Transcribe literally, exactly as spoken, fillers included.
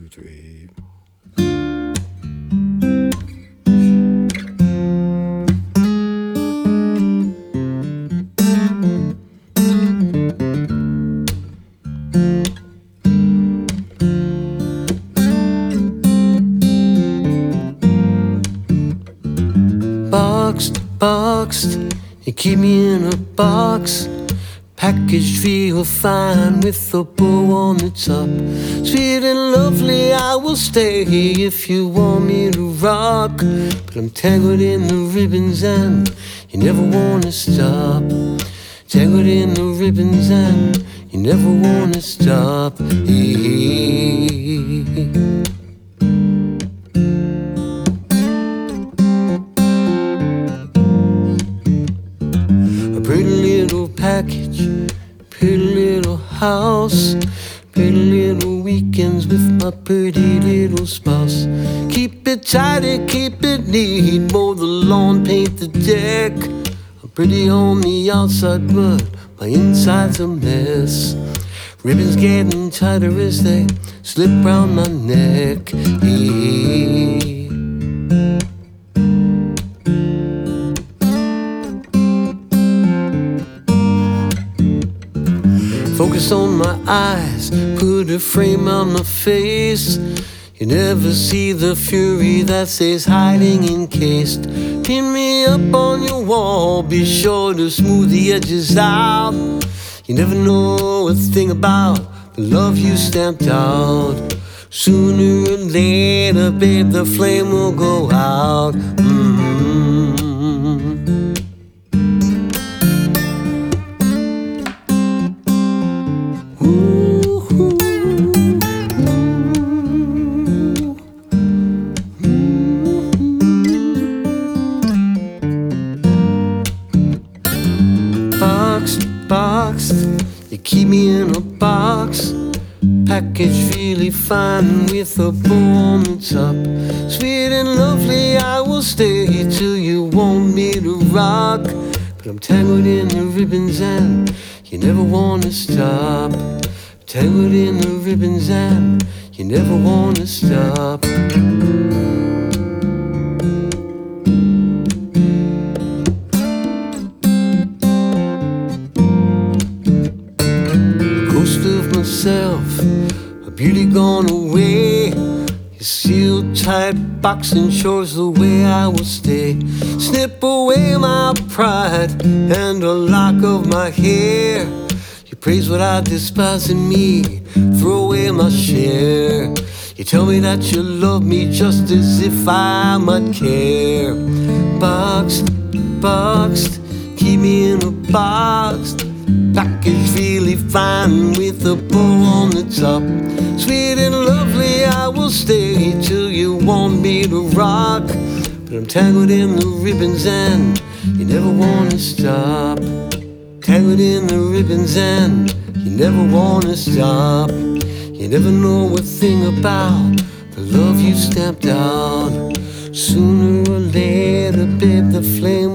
three. Boxed, boxed, you keep me in a box. Packaged real fine with a bow on the top. Sweet and lovely, I will stay if you want me to rock. But I'm tangled in the ribbons and you never wanna stop. Tangled in the ribbons and you never wanna stop. Hey. A pretty little package, pretty little house, pretty little weekends with my pretty little spouse. Keep it tidy, keep it neat, mow the lawn, paint the deck. I'm pretty on the outside, but my inside's a mess. Ribbons getting tighter as they slip round my neck. Hey. Focus on my eyes, put a frame on my face. You never see the fury that stays hiding encased. Pin me up on your wall, be sure to smooth the edges out. You never know a thing about the love you stamped out. Sooner or later, babe, the flame will go out. Mm-hmm. Boxed, boxed, you keep me in a box. Packaged really fine with a bow on the top. Sweet and lovely, I will stay till you want me to rock. But I'm tangled in the ribbons and you never wanna stop. Tangled in the ribbons and you never wanna stop. Ghost of myself, a beauty gone away. You sealed tight boxing shores the way I will stay. Snip away my pride and a lock of my hair. You praise what I despise in me, throw away my share. You tell me that you love me just as if I might care. Boxed, boxed, keep me in a box. Package really fine with a bow on the top. Sweet and lovely, I will stay till you want me to rock. But I'm tangled in the ribbons and you never wanna stop. Tangled in the ribbons and you never wanna stop. You never know a thing about the love you stamped out. Sooner or later, babe, the flame